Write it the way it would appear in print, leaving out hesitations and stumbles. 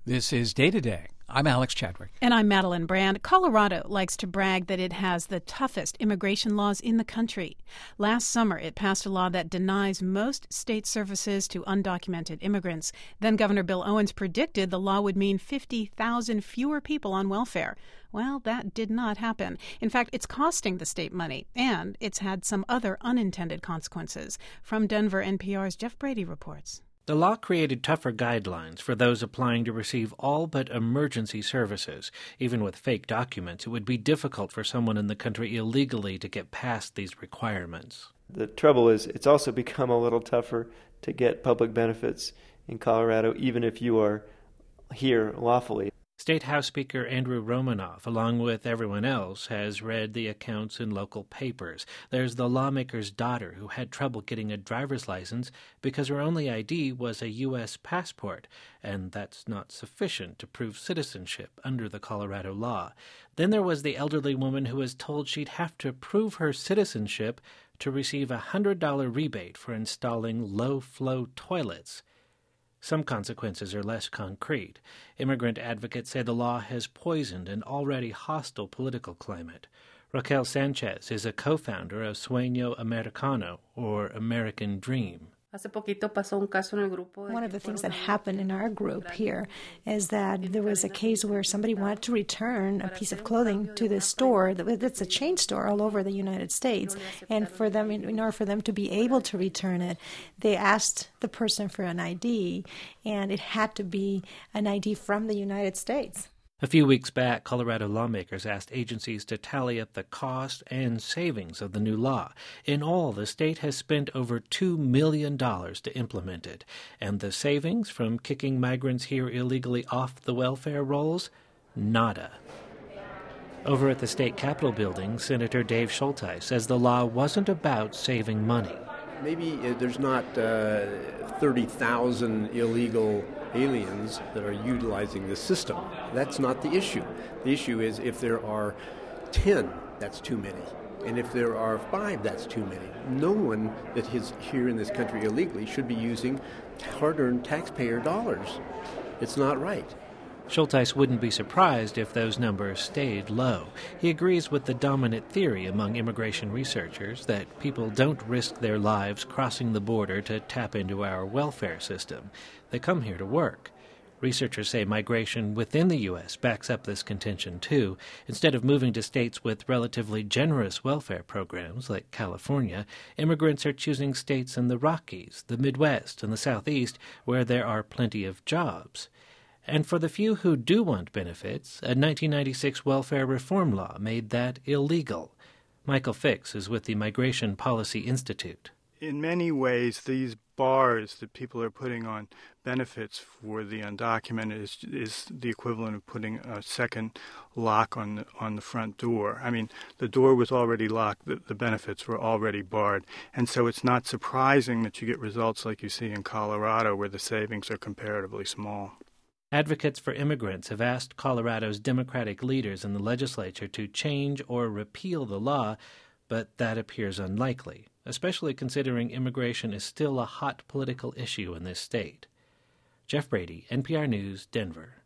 This is Day to Day. I'm Alex Chadwick. And I'm Madeline Brand. Colorado likes to brag that it has the toughest immigration laws in the country. Last summer, it passed a law that denies most state services to undocumented immigrants. Then Governor Bill Owens predicted the law would mean 50,000 fewer people on welfare. Well, that did not happen. In fact, it's costing the state money, and it's had some other unintended consequences. From Denver, NPR's Jeff Brady reports. The law created tougher guidelines for those applying to receive all but emergency services. Even with fake documents, it would be difficult for someone in the country illegally to get past these requirements. The trouble is, it's also become a little tougher to get public benefits in Colorado, even if you are here lawfully. State House Speaker Andrew Romanoff, along with everyone else, has read the accounts in local papers. There's the lawmaker's daughter who had trouble getting a driver's license because her only ID was a U.S. passport, and that's not sufficient to prove citizenship under the Colorado law. Then there was the elderly woman who was told she'd have to prove her citizenship to receive a $100 rebate for installing low-flow toilets. Some consequences are less concrete. Immigrant advocates say the law has poisoned an already hostile political climate. Raquel Sanchez is a co-founder of Sueño Americano, or American Dream. One of the things that happened in our group here is that there was a case where somebody wanted to return a piece of clothing to the store. That's a chain store all over the United States. And for them, in order for them to be able to return it, they asked the person for an ID, and it had to be an ID from the United States. A few weeks back, Colorado lawmakers asked agencies to tally up the cost and savings of the new law. In all, the state has spent over $2 million to implement it. And the savings from kicking migrants here illegally off the welfare rolls? Nada. Over at the state capitol building, Senator Dave Schultheis says the law wasn't about saving money. Maybe there's not 30,000 illegal aliens that are utilizing the system. That's not the issue. The issue is if there are 10, that's too many. And if there are 5, that's too many. No one that is here in this country illegally should be using hard-earned taxpayer dollars. It's not right. Schultheis wouldn't be surprised if those numbers stayed low. He agrees with the dominant theory among immigration researchers that people don't risk their lives crossing the border to tap into our welfare system. They come here to work. Researchers say migration within the U.S. backs up this contention, too. Instead of moving to states with relatively generous welfare programs like California, immigrants are choosing states in the Rockies, the Midwest, and the Southeast where there are plenty of jobs. And for the few who do want benefits, a 1996 welfare reform law made that illegal. Michael Fix is with the Migration Policy Institute. In many ways, these bars that people are putting on benefits for the undocumented is the equivalent of putting a second lock on the front door. I mean, the door was already locked, the benefits were already barred, and so it's not surprising that you get results like you see in Colorado where the savings are comparatively small. Advocates for immigrants have asked Colorado's Democratic leaders in the legislature to change or repeal the law, but that appears unlikely, especially considering immigration is still a hot political issue in this state. Jeff Brady, NPR News, Denver.